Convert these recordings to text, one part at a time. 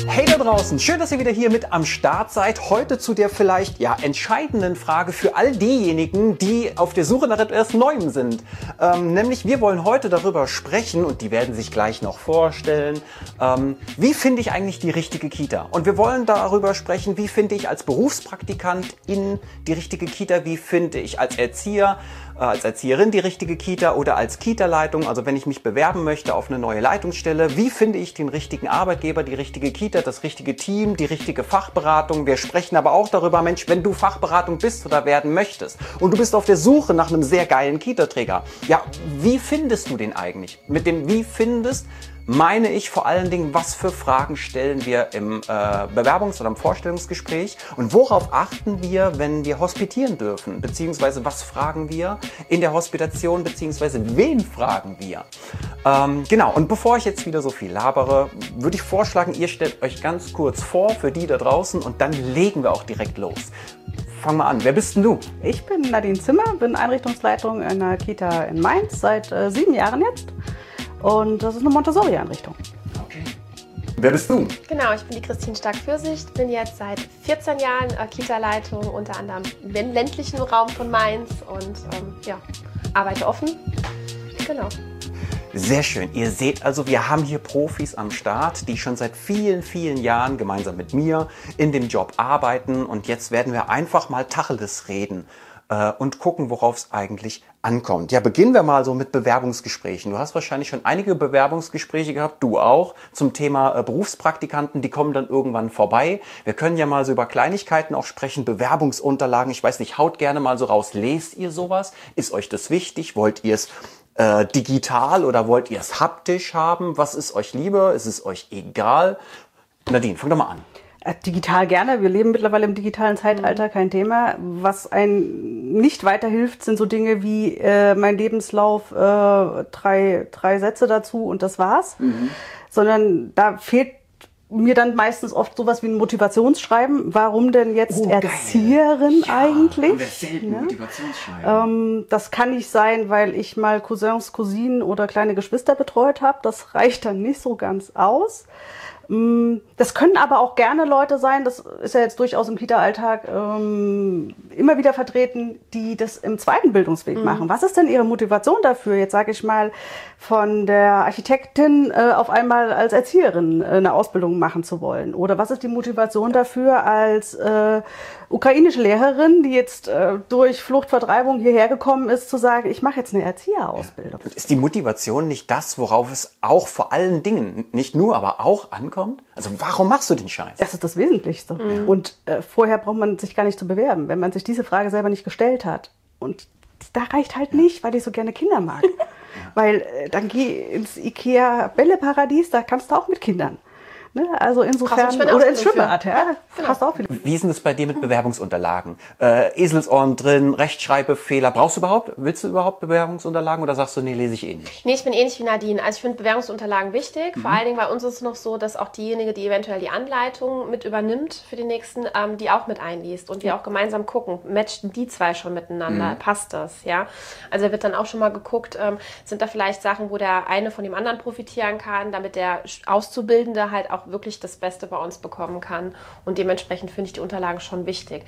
Hey da draußen, schön, dass ihr wieder hier mit am Start seid. Heute zu der vielleicht entscheidenden Frage für all diejenigen, die auf der Suche nach etwas Neuem sind. Nämlich wir wollen heute darüber sprechen, und die werden sich gleich noch vorstellen, wie finde ich eigentlich die richtige Kita? Und wir wollen darüber sprechen, wie finde ich als Berufspraktikant in die richtige Kita, wie finde ich als Erzieher, als Erzieherin die richtige Kita oder als Kita-Leitung, also wenn ich mich bewerben möchte auf eine neue Leitungsstelle, wie finde ich den richtigen Arbeitgeber, die richtige Kita, das richtige Team, die richtige Fachberatung. Wir sprechen aber auch darüber, Mensch, wenn du Fachberatung bist oder werden möchtest und du bist auf der Suche nach einem sehr geilen Kita-Träger, ja, wie findest du den eigentlich? Mit dem wie findest meine ich vor allen Dingen, was für Fragen stellen wir im Bewerbungs- oder im Vorstellungsgespräch und worauf achten wir, wenn wir hospitieren dürfen, beziehungsweise was fragen wir in der Hospitation, beziehungsweise wen fragen wir. Genau, und bevor ich jetzt wieder so viel labere, würde ich vorschlagen, ihr stellt euch ganz kurz vor für die da draußen und dann legen wir auch direkt los. Fang mal an, wer bist denn du? Ich bin Nadine Zimmer, bin Einrichtungsleitung in einer Kita in Mainz seit 7 Jahren jetzt. Und das ist eine Montessori-Einrichtung. Okay. Wer bist du? Genau, ich bin die Christine Stark-Fürsicht, bin jetzt seit 14 Jahren Kita-Leitung, unter anderem im ländlichen Raum von Mainz und arbeite offen. Genau. Sehr schön. Ihr seht also, wir haben hier Profis am Start, die schon seit vielen, vielen Jahren gemeinsam mit mir in dem Job arbeiten. Und jetzt werden wir einfach mal Tacheles reden und gucken, worauf es eigentlich ankommt. Ja, beginnen wir mal so mit Bewerbungsgesprächen. Du hast wahrscheinlich schon einige Bewerbungsgespräche gehabt, du auch, zum Thema Berufspraktikanten, die kommen dann irgendwann vorbei. Wir können ja mal so über Kleinigkeiten auch sprechen, Bewerbungsunterlagen. Ich weiß nicht, haut gerne mal so raus. Lest ihr sowas? Ist euch das wichtig? Wollt ihr es digital oder wollt ihr es haptisch haben? Was ist euch lieber? Ist es euch egal? Nadine, fang doch mal an. Digital gerne. Wir leben mittlerweile im digitalen Zeitalter, kein Thema. Was einem nicht weiterhilft, sind so Dinge wie mein Lebenslauf, drei Sätze dazu und das war's. Sondern da fehlt mir dann meistens oft sowas wie ein Motivationsschreiben. Warum denn jetzt Erzieherin eigentlich? Haben wir selten Motivationsschreiben. Das kann nicht sein, weil ich mal Cousins, Cousinen oder kleine Geschwister betreut habe. Das reicht dann nicht so ganz aus. Das können aber auch gerne Leute sein, das ist ja jetzt durchaus im Kita-Alltag immer wieder vertreten, die das im zweiten Bildungsweg machen. Was ist denn ihre Motivation dafür, jetzt sage ich mal, von der Architektin auf einmal als Erzieherin eine Ausbildung machen zu wollen? Oder was ist die Motivation dafür, als ukrainische Lehrerin, die jetzt durch Fluchtvertreibung hierher gekommen ist, zu sagen, ich mache jetzt eine Erzieherausbildung? Ist die Motivation nicht das, worauf es auch vor allen Dingen, nicht nur, aber auch ankommt? Also warum machst du den Scheiß? Das ist das Wesentlichste. Und vorher braucht man sich gar nicht zu bewerben, wenn man sich diese Frage selber nicht gestellt hat. Und da reicht halt nicht, weil ich so gerne Kinder mag. Weil dann geh ins Ikea-Bälleparadies, da kannst du auch mit Kindern. Ne? Also insofern, oder ins Schwimmbad, ja, hast du auch wieder. Wie ist denn das bei dir mit Bewerbungsunterlagen? Eselsohren drin, Rechtschreibfehler, willst du überhaupt Bewerbungsunterlagen oder sagst du, nee, lese ich eh nicht? Nee, ich bin ähnlich wie Nadine. Also ich finde Bewerbungsunterlagen wichtig. Vor allen Dingen bei uns ist es noch so, dass auch diejenige, die eventuell die Anleitung mit übernimmt für die nächsten, die auch mit einliest und wir auch gemeinsam gucken, matchen die zwei schon miteinander, passt das, ja? Also da wird dann auch schon mal geguckt, sind da vielleicht Sachen, wo der eine von dem anderen profitieren kann, damit der Auszubildende halt auch wirklich das Beste bei uns bekommen kann. Und dementsprechend finde ich die Unterlagen schon wichtig.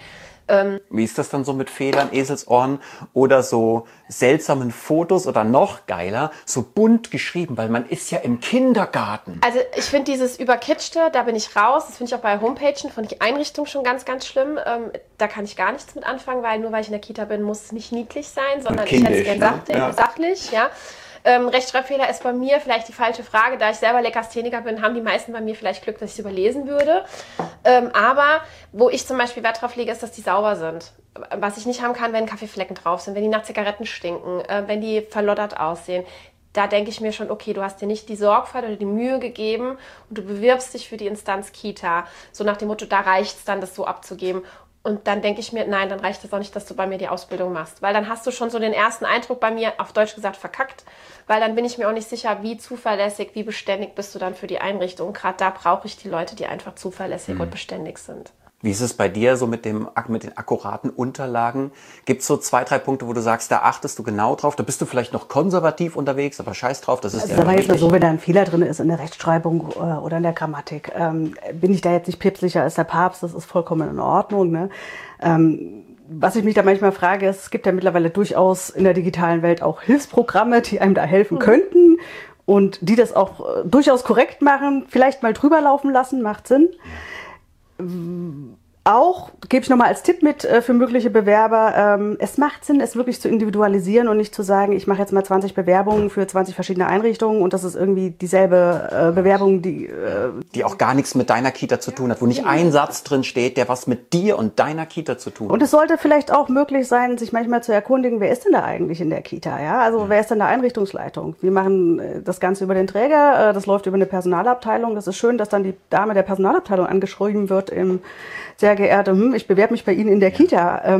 Wie ist das dann so mit Fehlern, Eselsohren oder so seltsamen Fotos oder noch geiler, so bunt geschrieben, weil man ist ja im Kindergarten. Also ich finde dieses Überkitschte, da bin ich raus. Das finde ich auch bei Homepagen von Einrichtungen schon ganz, ganz schlimm. Da kann ich gar nichts mit anfangen, weil nur weil ich in der Kita bin, muss es nicht niedlich sein, sondern ich hätte es gerne sachlich, ja. Rechtschreibfehler ist bei mir vielleicht die falsche Frage. Da ich selber Lekastheniker bin, haben die meisten bei mir vielleicht Glück, dass ich es überlesen würde. Aber wo ich zum Beispiel Wert drauf lege, ist, dass die sauber sind. Was ich nicht haben kann, wenn Kaffeeflecken drauf sind, wenn die nach Zigaretten stinken, wenn die verloddert aussehen. Da denke ich mir schon, okay, du hast dir nicht die Sorgfalt oder die Mühe gegeben und du bewirbst dich für die Instanz Kita. So nach dem Motto, da reicht es dann, das so abzugeben. Und dann denke ich mir, nein, dann reicht es auch nicht, dass du bei mir die Ausbildung machst. Weil dann hast du schon so den ersten Eindruck bei mir, auf Deutsch gesagt, verkackt. Weil dann bin ich mir auch nicht sicher, wie zuverlässig, wie beständig bist du dann für die Einrichtung. Gerade da brauche ich die Leute, die einfach zuverlässig und beständig sind. Wie ist es bei dir so mit den akkuraten Unterlagen? Gibt es so 2, 3 Punkte, wo du sagst, da achtest du genau drauf? Da bist du vielleicht noch konservativ unterwegs, aber scheiß drauf, das ist also ja jetzt mal so, wenn da ein Fehler drin ist in der Rechtschreibung oder in der Grammatik, bin ich da jetzt nicht päpstlicher als der Papst, das ist vollkommen in Ordnung. Ne? Was ich mich da manchmal frage, ist, es gibt ja mittlerweile durchaus in der digitalen Welt auch Hilfsprogramme, die einem da helfen könnten und die das auch durchaus korrekt machen, vielleicht mal drüber laufen lassen, macht Sinn. Auch gebe ich nochmal als Tipp mit für mögliche Bewerber, es macht Sinn, es wirklich zu individualisieren und nicht zu sagen, ich mache jetzt mal 20 Bewerbungen für 20 verschiedene Einrichtungen und das ist irgendwie dieselbe Bewerbung, die auch gar nichts mit deiner Kita zu tun hat, wo nicht ein Satz drin steht, der was mit dir und deiner Kita zu tun hat. Und es sollte vielleicht auch möglich sein, sich manchmal zu erkundigen, wer ist denn da eigentlich in der Kita? Ja? Also wer ist denn der Einrichtungsleitung? Wir machen das Ganze über den Träger, das läuft über eine Personalabteilung. Das ist schön, dass dann die Dame der Personalabteilung angeschrieben wird im sehr geehrte, ich bewerbe mich bei Ihnen in der Kita.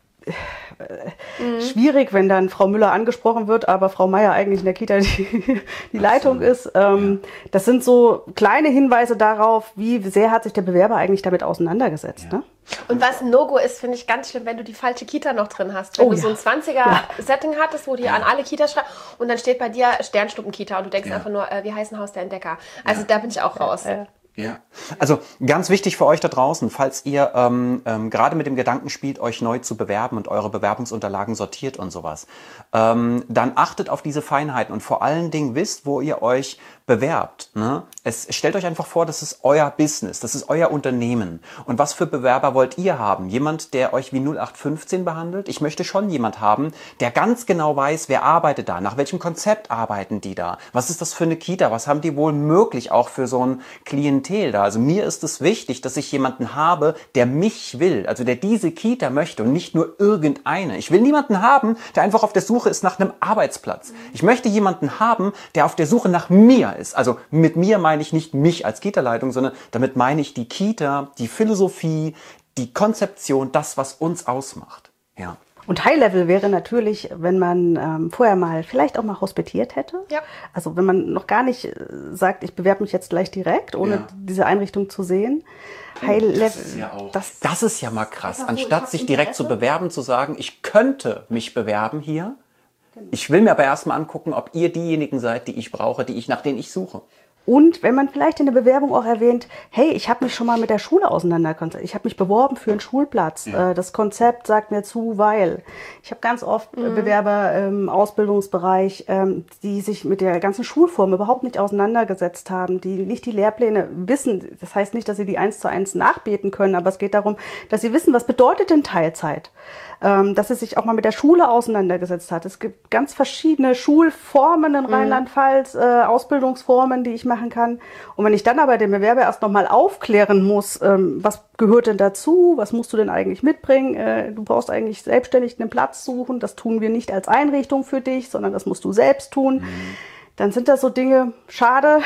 Schwierig, wenn dann Frau Müller angesprochen wird, aber Frau Meier eigentlich in der Kita die Leitung ist. Das sind so kleine Hinweise darauf, wie sehr hat sich der Bewerber eigentlich damit auseinandergesetzt. Ne? Und was ein No-Go ist, finde ich ganz schlimm, wenn du die falsche Kita noch drin hast. Wenn du so ein 20er-Setting hattest, wo die an alle Kitas schreiben und dann steht bei dir Sternstuben-Kita und du denkst einfach nur, wie heißt ein Haus der Entdecker? Also da bin ich auch raus. Ja, also ganz wichtig für euch da draußen, falls ihr gerade mit dem Gedanken spielt, euch neu zu bewerben und eure Bewerbungsunterlagen sortiert und sowas, dann achtet auf diese Feinheiten und vor allen Dingen wisst, wo ihr euch bewerbt. Ne? Stellt euch einfach vor, das ist euer Business, das ist euer Unternehmen. Und was für Bewerber wollt ihr haben? Jemand, der euch wie 0815 behandelt? Ich möchte schon jemand haben, der ganz genau weiß, wer arbeitet da, nach welchem Konzept arbeiten die da, was ist das für eine Kita, was haben die wohl möglich auch für so ein Klientel da. Also mir ist es wichtig, dass ich jemanden habe, der mich will, also der diese Kita möchte und nicht nur irgendeine. Ich will niemanden haben, der einfach auf der Suche ist nach einem Arbeitsplatz. Ich möchte jemanden haben, der auf der Suche nach mir ist. Also mit mir meine ich nicht mich als Kita-Leitung, sondern damit meine ich die Kita, die Philosophie, die Konzeption, das, was uns ausmacht. Ja. Und High-Level wäre natürlich, wenn man vorher mal vielleicht auch mal hospitiert hätte. Ja. Also wenn man noch gar nicht sagt, ich bewerbe mich jetzt gleich direkt, ohne diese Einrichtung zu sehen. High-Level. Das ist ja mal krass. Anstatt sich direkt zu bewerben, zu sagen, ich könnte mich bewerben hier. Ich will mir aber erstmal angucken, ob ihr diejenigen seid, die ich brauche, nach denen ich suche. Und wenn man vielleicht in der Bewerbung auch erwähnt, hey, ich habe mich schon mal mit der Schule auseinandergesetzt, ich habe mich beworben für einen Schulplatz, das Konzept sagt mir zu, weil ich habe ganz oft Bewerber im Ausbildungsbereich, die sich mit der ganzen Schulform überhaupt nicht auseinandergesetzt haben, die nicht die Lehrpläne wissen. Das heißt nicht, dass sie die 1:1 nachbeten können, aber es geht darum, dass sie wissen, was bedeutet denn Teilzeit? Dass sie sich auch mal mit der Schule auseinandergesetzt hat. Es gibt ganz verschiedene Schulformen in Rheinland-Pfalz, Ausbildungsformen, die ich machen kann. Und wenn ich dann aber den Bewerber erst nochmal aufklären muss, was gehört denn dazu, was musst du denn eigentlich mitbringen, du brauchst eigentlich selbstständig einen Platz suchen, das tun wir nicht als Einrichtung für dich, sondern das musst du selbst tun. Dann sind das so Dinge, schade,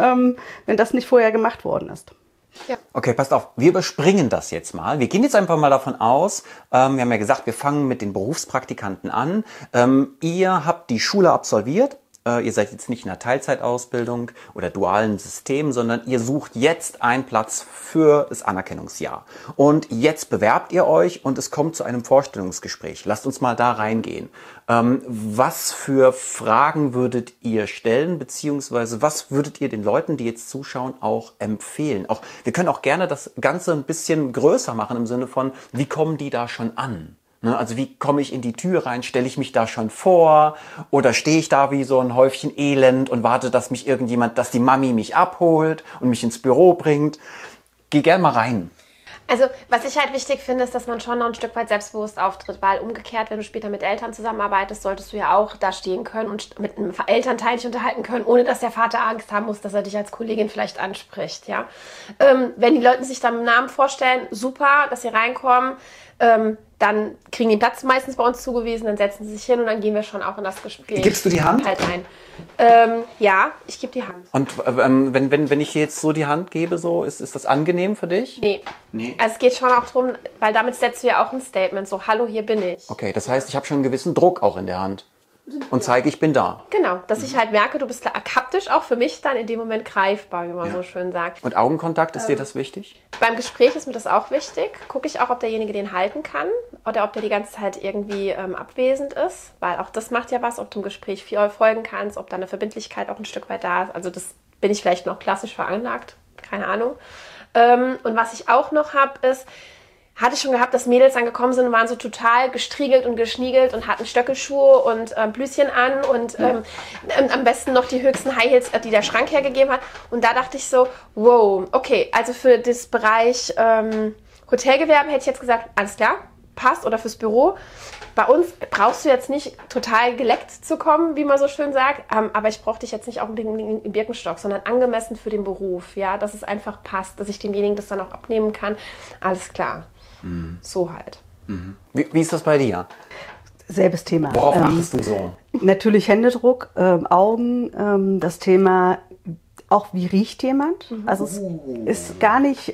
wenn das nicht vorher gemacht worden ist. Ja. Okay, passt auf, wir überspringen das jetzt mal. Wir gehen jetzt einfach mal davon aus, wir haben ja gesagt, wir fangen mit den Berufspraktikanten an. Ihr habt die Schule absolviert. Ihr seid jetzt nicht in einer Teilzeitausbildung oder dualen System, sondern ihr sucht jetzt einen Platz für das Anerkennungsjahr. Und jetzt bewerbt ihr euch und es kommt zu einem Vorstellungsgespräch. Lasst uns mal da reingehen. Was für Fragen würdet ihr stellen, beziehungsweise was würdet ihr den Leuten, die jetzt zuschauen, auch empfehlen? Wir können auch gerne das Ganze ein bisschen größer machen im Sinne von, wie kommen die da schon an? Also wie komme ich in die Tür rein? Stelle ich mich da schon vor? Oder stehe ich da wie so ein Häufchen Elend und warte, dass die Mami mich abholt und mich ins Büro bringt? Geh gern mal rein. Also was ich halt wichtig finde, ist, dass man schon noch ein Stück weit selbstbewusst auftritt, weil umgekehrt, wenn du später mit Eltern zusammenarbeitest, solltest du ja auch da stehen können und mit einem Elternteil dich unterhalten können, ohne dass der Vater Angst haben muss, dass er dich als Kollegin vielleicht anspricht. Ja? Wenn die Leute sich dann mit Namen vorstellen, super, dass sie reinkommen, dann kriegen die Platz meistens bei uns zugewiesen, dann setzen sie sich hin und dann gehen wir schon auch in das Gespräch. Gibst du die Hand? Halt ein. Ja, ich gebe die Hand. Und wenn ich jetzt so die Hand gebe, ist das angenehm für dich? Nee. Also es geht schon auch darum, weil damit setzt du ja auch ein Statement, so, hallo, hier bin ich. Okay, das heißt, ich habe schon einen gewissen Druck auch in der Hand. und zeige, ich bin da. Genau, dass ich halt merke, du bist haptisch auch für mich dann in dem Moment greifbar, wie man so schön sagt. Und Augenkontakt, ist dir das wichtig? Beim Gespräch ist mir das auch wichtig. Gucke ich auch, ob derjenige den halten kann oder ob der die ganze Zeit irgendwie abwesend ist, weil auch das macht ja was, ob du im Gespräch viel folgen kannst, ob da eine Verbindlichkeit auch ein Stück weit da ist. Also das bin ich vielleicht noch klassisch veranlagt, keine Ahnung. Und was ich auch noch habe, ist, hatte ich schon gehabt, dass Mädels dann gekommen sind und waren so total gestriegelt und geschniegelt und hatten Stöckelschuhe und Blüschen an und am besten noch die höchsten High Heels, die der Schrank hergegeben hat. Und da dachte ich so, wow, okay, also für das Bereich Hotelgewerbe hätte ich jetzt gesagt, alles klar, passt, oder fürs Büro. Bei uns brauchst du jetzt nicht total geleckt zu kommen, wie man so schön sagt, aber ich brauche dich jetzt nicht unbedingt im Birkenstock, sondern angemessen für den Beruf, ja, dass es einfach passt, dass ich demjenigen das dann auch abnehmen kann. Alles klar. So halt. Wie ist das bei dir? Selbes Thema. Worauf achtest du so? Natürlich Händedruck, Augen, das Thema, auch wie riecht jemand. Also es ist gar nicht,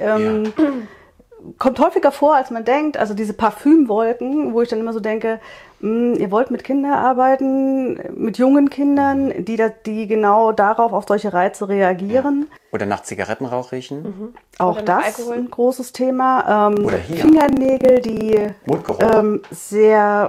kommt häufiger vor, als man denkt. Also diese Parfümwolken, wo ich dann immer so denke, ihr wollt mit Kindern arbeiten, mit jungen Kindern, die genau darauf, auf solche Reize reagieren. Ja. Oder nach Zigarettenrauch riechen. Auch das Alkohol. Ein großes Thema. Oder hier. Fingernägel, die sehr,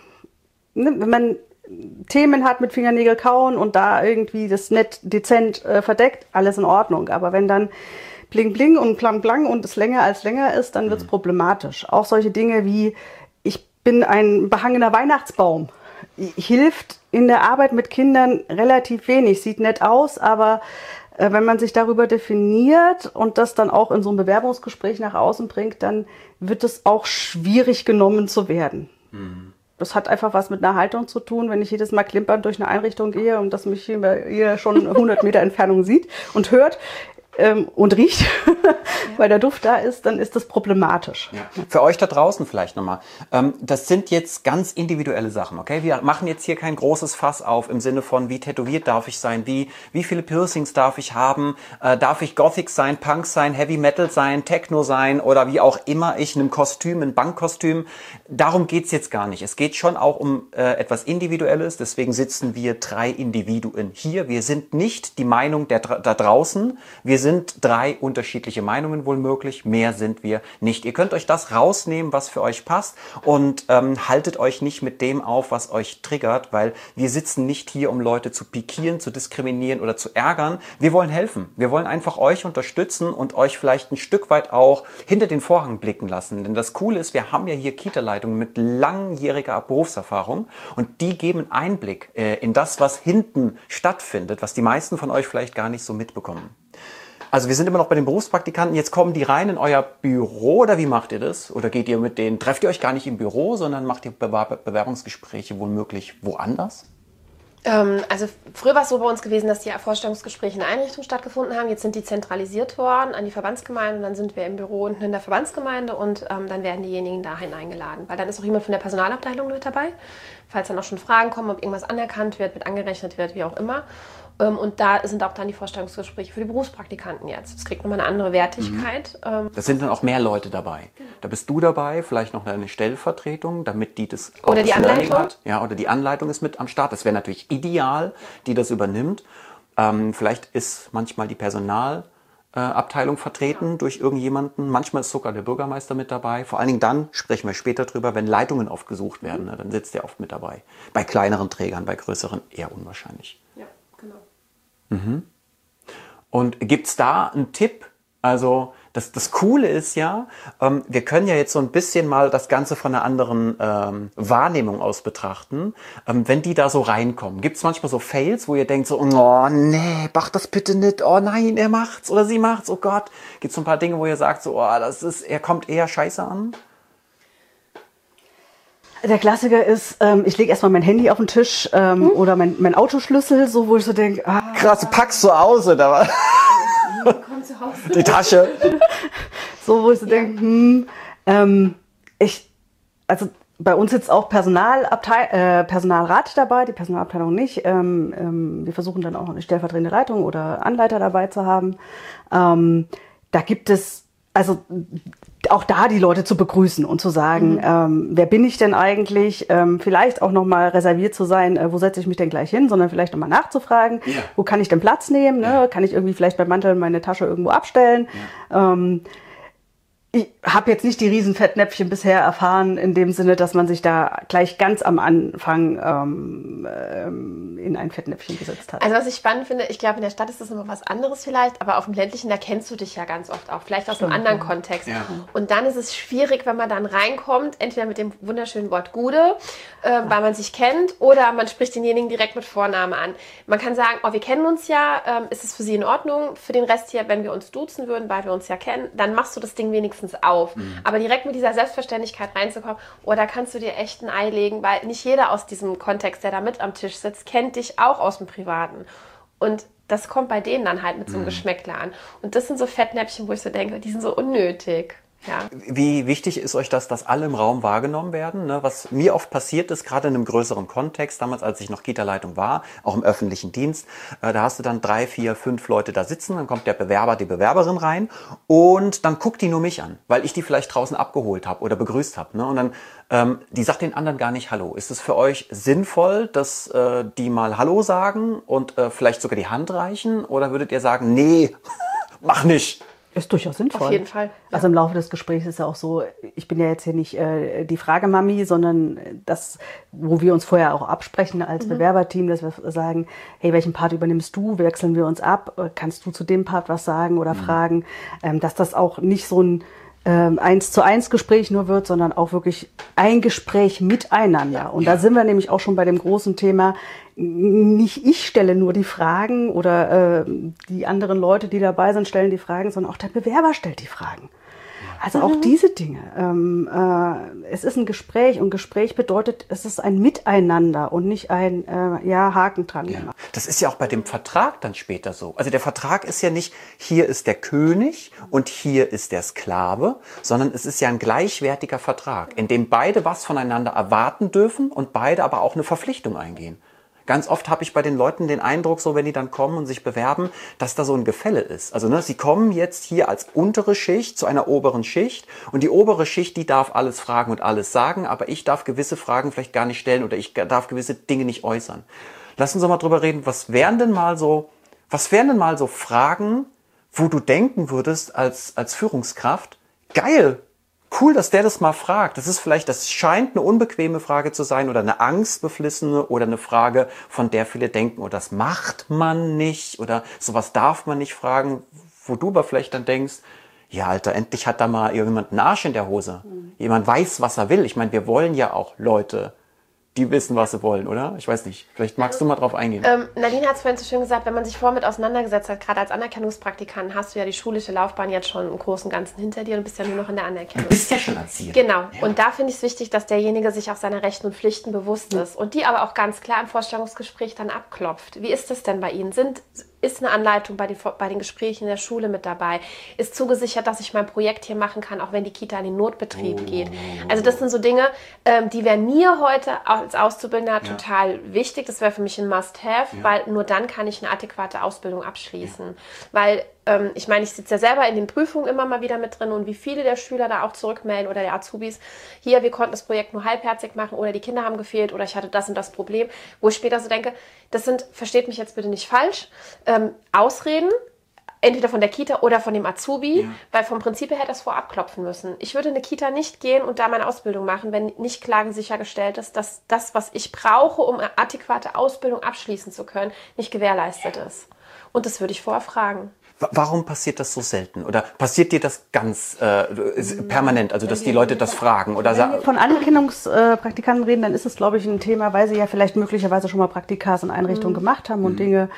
wenn man Themen hat mit Fingernägel kauen und da irgendwie das nett dezent verdeckt, alles in Ordnung. Aber wenn dann bling bling und plang plang und es länger als länger ist, dann wird es problematisch. Auch solche Dinge wie, ich bin ein behangener Weihnachtsbaum. Hilft in der Arbeit mit Kindern relativ wenig. Sieht nett aus, aber wenn man sich darüber definiert und das dann auch in so einem Bewerbungsgespräch nach außen bringt, dann wird es auch schwierig genommen zu werden. Das hat einfach was mit einer Haltung zu tun, wenn ich jedes Mal klimpernd durch eine Einrichtung gehe und dass mich hier schon 100 Meter Entfernung sieht und hört und riecht, weil der Duft da ist, dann ist das problematisch. Ja. Für euch da draußen vielleicht nochmal. Das sind jetzt ganz individuelle Sachen, okay? Wir machen jetzt hier kein großes Fass auf im Sinne von, wie tätowiert darf ich sein, wie viele Piercings darf ich haben, darf ich Gothic sein, Punk sein, Heavy Metal sein, Techno sein oder wie auch immer ich in einem Kostüm, ein Bankkostüm. Darum geht's jetzt gar nicht. Es geht schon auch um etwas Individuelles, deswegen sitzen wir 3 Individuen hier. Wir sind nicht die Meinung da draußen, wir sind 3 unterschiedliche Meinungen wohl möglich, mehr sind wir nicht. Ihr könnt euch das rausnehmen, was für euch passt und haltet euch nicht mit dem auf, was euch triggert, weil wir sitzen nicht hier, um Leute zu pikieren, zu diskriminieren oder zu ärgern. Wir wollen helfen. Wir wollen einfach euch unterstützen und euch vielleicht ein Stück weit auch hinter den Vorhang blicken lassen. Denn das Coole ist, wir haben ja hier Kita-Leitungen mit langjähriger Berufserfahrung und die geben Einblick in das, was hinten stattfindet, was die meisten von euch vielleicht gar nicht so mitbekommen. Also wir sind immer noch bei den Berufspraktikanten. Jetzt kommen die rein in euer Büro oder wie macht ihr das? Oder geht ihr mit denen, trefft ihr euch gar nicht im Büro, sondern macht ihr Bewerbungsgespräche womöglich woanders? Also früher war es so bei uns gewesen, dass die Vorstellungsgespräche in der Einrichtung stattgefunden haben. Jetzt sind die zentralisiert worden an die Verbandsgemeinde und dann sind wir im Büro unten in der Verbandsgemeinde und dann werden diejenigen dahin eingeladen. Weil dann ist auch jemand von der Personalabteilung mit dabei, falls dann auch schon Fragen kommen, ob irgendwas anerkannt wird, mit angerechnet wird, wie auch immer. Und da sind auch dann die Vorstellungsgespräche für die Berufspraktikanten jetzt. Das kriegt nochmal eine andere Wertigkeit. Da sind dann auch mehr Leute dabei. Genau. Da bist du dabei, vielleicht noch eine Stellvertretung, damit die das auch oder die Anleitung hat. Ja, oder die Anleitung ist mit am Start. Das wäre natürlich ideal, die das übernimmt. Vielleicht ist manchmal die Personalabteilung vertreten durch irgendjemanden. Manchmal ist sogar der Bürgermeister mit dabei. Vor allen Dingen dann, sprechen wir später drüber, wenn Leitungen aufgesucht werden. Dann sitzt der oft mit dabei. Bei kleineren Trägern, bei größeren eher unwahrscheinlich. Ja, genau. Und gibt's da einen Tipp? Also das Coole ist ja, wir können ja jetzt so ein bisschen mal das Ganze von einer anderen Wahrnehmung aus betrachten. Wenn die da so reinkommen, gibt's manchmal so Fails, wo ihr denkt so, oh nee, mach das bitte nicht, oh nein, er macht's oder sie macht's, oh Gott. Gibt's so ein paar Dinge, wo ihr sagt so, oh, er kommt eher scheiße an? Der Klassiker ist, ich lege erstmal mein Handy auf den Tisch oder mein Autoschlüssel, so wo ich so denke, krass, du packst so aus, oder was? Komm zu Hause. Die Tasche. So, wo ich so denke, also bei uns sitzt auch Personalrat dabei, die Personalabteilung nicht. Wir versuchen dann auch eine stellvertretende Leitung oder Anleiter dabei zu haben. Da gibt es, also auch da die Leute zu begrüßen und zu sagen, wer bin ich denn eigentlich? Vielleicht auch nochmal reserviert zu sein, wo setze ich mich denn gleich hin, sondern vielleicht nochmal nachzufragen, wo kann ich denn Platz nehmen? Ne? Kann ich irgendwie vielleicht beim Mantel meine Tasche irgendwo abstellen? Ich habe jetzt nicht die riesen Fettnäpfchen bisher erfahren, in dem Sinne, dass man sich da gleich ganz am Anfang in ein Fettnäpfchen gesetzt hat. Also was ich spannend finde, ich glaube, in der Stadt ist das immer was anderes vielleicht, aber auf dem ländlichen, da kennst du dich ja ganz oft auch, vielleicht aus einem anderen Kontext. Ja. Und dann ist es schwierig, wenn man dann reinkommt, entweder mit dem wunderschönen Wort Gude, weil man sich kennt, oder man spricht denjenigen direkt mit Vorname an. Man kann sagen, oh, wir kennen uns ja, ist es für Sie in Ordnung? Für den Rest hier, wenn wir uns duzen würden, weil wir uns ja kennen, dann machst du das Ding wenigstens auf. Aber direkt mit dieser Selbstverständlichkeit reinzukommen, oh, da kannst du dir echt ein Ei legen, weil nicht jeder aus diesem Kontext, der da mit am Tisch sitzt, kennt dich auch aus dem Privaten. Und das kommt bei denen dann halt mit so einem Geschmäckle an. Und das sind so Fettnäpfchen, wo ich so denke, die sind so unnötig. Ja. Wie wichtig ist euch das, dass alle im Raum wahrgenommen werden? Ne? Was mir oft passiert ist, gerade in einem größeren Kontext, damals als ich noch Kita-Leitung war, auch im öffentlichen Dienst, da hast du dann 3, 4, 5 Leute da sitzen, dann kommt der Bewerber, die Bewerberin rein und dann guckt die nur mich an, weil ich die vielleicht draußen abgeholt habe oder begrüßt habe. Ne? Und dann, die sagt den anderen gar nicht Hallo. Ist es für euch sinnvoll, dass die mal Hallo sagen und vielleicht sogar die Hand reichen? Oder würdet ihr sagen, nee, mach nicht? Ist durchaus sinnvoll. Auf jeden Fall. Ja. Also im Laufe des Gesprächs ist ja auch so, ich bin ja jetzt hier nicht die Fragemami, sondern das, wo wir uns vorher auch absprechen als Bewerberteam, dass wir sagen, hey, welchen Part übernimmst du? Wechseln wir uns ab? Kannst du zu dem Part was sagen oder fragen? Dass das auch nicht so ein 1:1 Gespräch nur wird, sondern auch wirklich ein Gespräch miteinander. Und da sind wir nämlich auch schon bei dem großen Thema, nicht ich stelle nur die Fragen oder die anderen Leute, die dabei sind, stellen die Fragen, sondern auch der Bewerber stellt die Fragen. Also auch diese Dinge. Es ist ein Gespräch und Gespräch bedeutet, es ist ein Miteinander und nicht ein Haken dran. Ja. Das ist ja auch bei dem Vertrag dann später so. Also der Vertrag ist ja nicht, hier ist der König und hier ist der Sklave, sondern es ist ja ein gleichwertiger Vertrag, in dem beide was voneinander erwarten dürfen und beide aber auch eine Verpflichtung eingehen. Ganz oft habe ich bei den Leuten den Eindruck, so wenn die dann kommen und sich bewerben, dass da so ein Gefälle ist. Also sie kommen jetzt hier als untere Schicht zu einer oberen Schicht und die obere Schicht, die darf alles fragen und alles sagen, aber ich darf gewisse Fragen vielleicht gar nicht stellen oder ich darf gewisse Dinge nicht äußern. Lass uns doch mal drüber reden, was wären denn mal so Fragen, wo du denken würdest als Führungskraft, geil, cool, dass der das mal fragt. Das scheint eine unbequeme Frage zu sein oder eine angstbeflissene oder eine Frage, von der viele denken, oh, das macht man nicht oder sowas darf man nicht fragen, wo du aber vielleicht dann denkst, ja, Alter, endlich hat da mal jemand einen Arsch in der Hose. Jemand weiß, was er will. Ich meine, wir wollen ja auch Leute, die wissen, was sie wollen, oder? Ich weiß nicht. Vielleicht magst du mal drauf eingehen. Nadine hat es vorhin so schön gesagt, wenn man sich vorher mit auseinandergesetzt hat, gerade als Anerkennungspraktikant, hast du ja die schulische Laufbahn jetzt schon im Großen und Ganzen hinter dir und bist ja nur noch in der Anerkennung. Du bist ja schon Erzieher. Genau. Ja. Und da finde ich es wichtig, dass derjenige sich auch seiner Rechten und Pflichten bewusst ist und die aber auch ganz klar im Vorstellungsgespräch dann abklopft. Wie ist das denn bei Ihnen? Ist eine Anleitung bei den Gesprächen in der Schule mit dabei? Ist zugesichert, dass ich mein Projekt hier machen kann, auch wenn die Kita in den Notbetrieb geht? Also das sind so Dinge, die wären mir heute als Auszubildender total wichtig. Das wäre für mich ein Must-Have, weil nur dann kann ich eine adäquate Ausbildung abschließen. Weil ich meine, ich sitze ja selber in den Prüfungen immer mal wieder mit drin und wie viele der Schüler da auch zurückmelden oder der Azubis, hier, wir konnten das Projekt nur halbherzig machen oder die Kinder haben gefehlt oder ich hatte das und das Problem, wo ich später so denke, das sind, versteht mich jetzt bitte nicht falsch, Ausreden, entweder von der Kita oder von dem Azubi, weil vom Prinzip her hätte das vorab klopfen müssen. Ich würde in eine Kita nicht gehen und da meine Ausbildung machen, wenn nicht klar sichergestellt ist, dass das, was ich brauche, um eine adäquate Ausbildung abschließen zu können, nicht gewährleistet ist. Und das würde ich vorher fragen. Warum passiert das so selten? Oder passiert dir das ganz permanent? Also, dass die Leute das fragen? Oder wenn wir von Anerkennungspraktikanten reden, dann ist es, glaube ich, ein Thema, weil sie ja vielleicht möglicherweise schon mal Praktikas in Einrichtungen gemacht haben und Dinge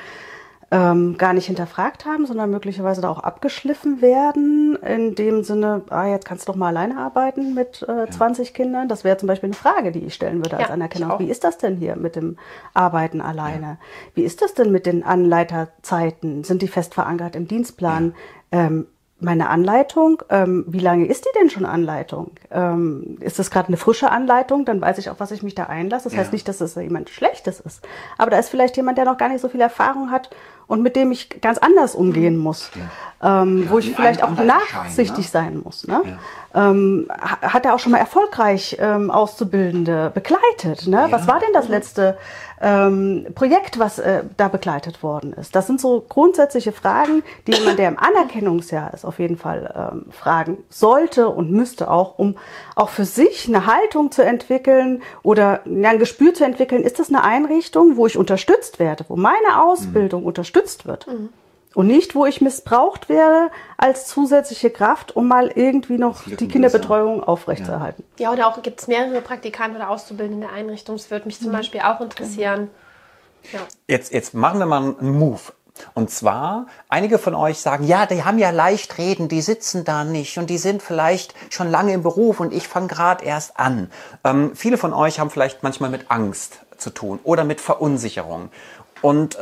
gar nicht hinterfragt haben, sondern möglicherweise da auch abgeschliffen werden. In dem Sinne, jetzt kannst du doch mal alleine arbeiten mit 20 Kindern. Das wäre zum Beispiel eine Frage, die ich stellen würde als Anerkennung. Wie ist das denn hier mit dem Arbeiten alleine? Ja. Wie ist das denn mit den Anleiterzeiten? Sind die fest verankert im Dienstplan? Ja. Meine Anleitung, wie lange ist die denn schon Anleitung? Ist das gerade eine frische Anleitung? Dann weiß ich auch, was ich mich da einlasse. Das heißt nicht, dass es jemand Schlechtes ist. Aber da ist vielleicht jemand, der noch gar nicht so viel Erfahrung hat und mit dem ich ganz anders umgehen muss, wo ich vielleicht auch nachsichtig sein muss. Ne? Ja. Hat er auch schon mal erfolgreich Auszubildende begleitet? Ne? Ja. Was war denn das letzte Projekt, was da begleitet worden ist? Das sind so grundsätzliche Fragen, die jemand, der im Anerkennungsjahr ist, auf jeden Fall fragen sollte und müsste auch, um auch für sich eine Haltung zu entwickeln oder ein Gespür zu entwickeln. Ist das eine Einrichtung, wo ich unterstützt werde, wo meine Ausbildung unterstützt wird? Und nicht, wo ich missbraucht werde als zusätzliche Kraft, um mal irgendwie noch die Kinderbetreuung aufrechtzuerhalten. Ja, oder auch gibt es mehrere Praktikanten oder Auszubildende in der Einrichtung. Das würde mich zum Beispiel auch interessieren. Ja. Jetzt machen wir mal einen Move. Und zwar, einige von euch sagen, ja, die haben ja leicht reden, die sitzen da nicht und die sind vielleicht schon lange im Beruf und ich fange gerade erst an. Viele von euch haben vielleicht manchmal mit Angst zu tun oder mit Verunsicherung und